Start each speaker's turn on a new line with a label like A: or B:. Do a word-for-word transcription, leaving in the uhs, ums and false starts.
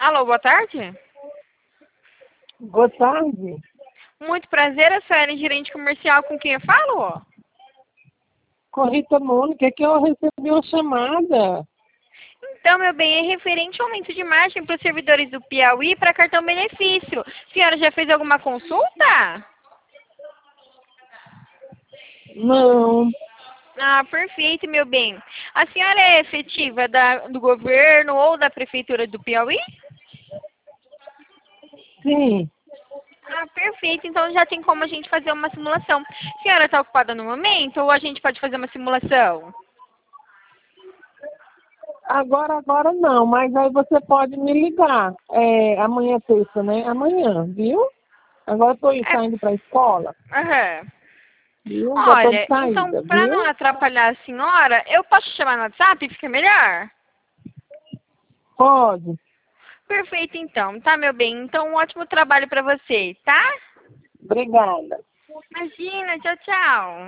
A: Alô, boa tarde.
B: Boa tarde.
A: Muito prazer, a senhora é gerente comercial com quem eu falo?
B: Com Rita Mônica, que eu recebi uma chamada.
A: Então, meu bem, é referente ao aumento de margem para os servidores do Piauí para cartão benefício. A senhora já fez alguma consulta?
B: Não,
A: Ah, perfeito, meu bem. A senhora é efetiva da, do governo ou da prefeitura do Piauí?
B: sim.
A: Ah, perfeito. Então já tem como a gente fazer uma simulação. A senhora está ocupada no momento ou a gente pode fazer uma simulação?
B: Agora, agora não, mas aí você pode me ligar. É, amanhã é terça, né? Amanhã, viu? Agora eu tô
A: É,
B: saindo para a escola,
A: aham.
B: viu? Já tô de
A: Olha, então,
B: saída,
A: para não
B: viu?
A: atrapalhar a senhora, eu posso te chamar no WhatsApp? Fica melhor?
B: Pode.
A: Perfeito, então. Tá, meu bem? Então, um ótimo trabalho para você, tá?
B: Obrigada.
A: Imagina, tchau, tchau.